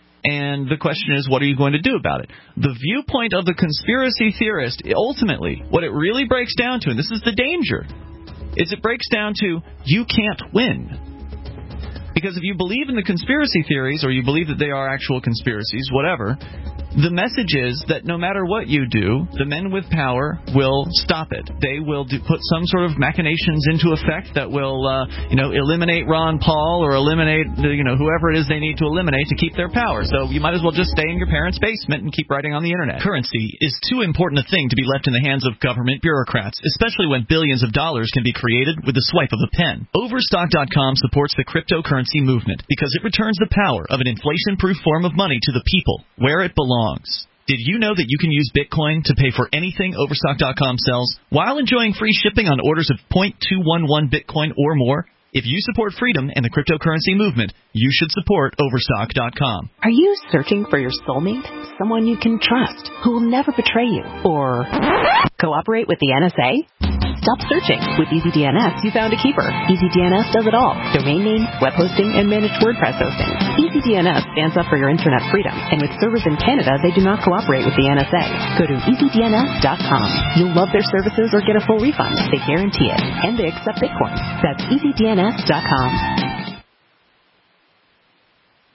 And the question is, what are you going to do about it? The viewpoint of the conspiracy theorist, ultimately, what it really breaks down to, and this is the danger, is it breaks down to you can't win. Because if you believe in the conspiracy theories, or you believe that they are actual conspiracies, whatever, the message is that no matter what you do, the men with power will stop it. They will put some sort of machinations into effect that will, eliminate Ron Paul or eliminate, whoever it is they need to eliminate to keep their power. So you might as well just stay in your parents' basement and keep writing on the Internet. Currency is too important a thing to be left in the hands of government bureaucrats, especially when billions of dollars can be created with the swipe of a pen. Overstock.com supports the cryptocurrency movement because it returns the power of an inflation-proof form of money to the people where it belongs. Did you know that you can use Bitcoin to pay for anything Overstock.com sells while enjoying free shipping on orders of 0.211 Bitcoin or more? If you support freedom and the cryptocurrency movement, you should support Overstock.com. Are you searching for your soulmate? Someone you can trust, who will never betray you or cooperate with the NSA? Stop searching. With EasyDNS, you found a keeper. EasyDNS does it all. Domain name, web hosting, and managed WordPress hosting. EasyDNS stands up for your internet freedom, and with servers in Canada, they do not cooperate with the NSA. Go to EasyDNS.com. You'll love their services or get a full refund. They guarantee it. And they accept Bitcoin. That's EasyDNS.com.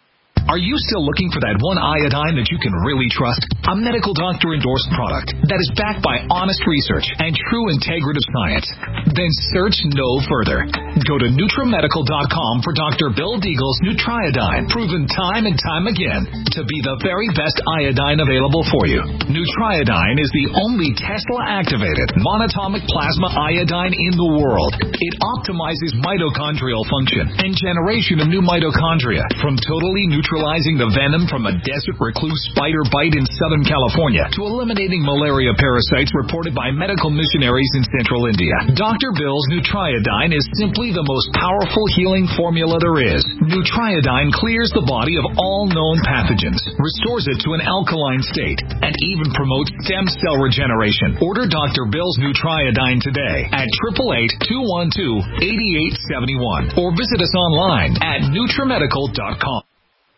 Are you still looking for that one iodine that you can really trust? A medical doctor endorsed product that is backed by honest research and true integrative science? Then search no further. Go to NutriMedical.com for Dr. Bill Deagle's Nutriodine, proven time and time again to be the very best iodine available for you. Nutriodine is the only Tesla-activated monatomic plasma iodine in the world. It optimizes mitochondrial function and generation of new mitochondria, from totally neutralizing the venom from a desert recluse spider bite in Southern California to eliminating malaria parasites reported by medical missionaries in Central India. Dr. Bill's Nutriodine is simply the most powerful healing formula there is. Nutriodine clears the body of all known pathogens, restores it to an alkaline state, and even promotes stem cell regeneration. Order Dr. Bill's Nutriodine today at 888-212-8871 or visit us online at NutriMedical.com.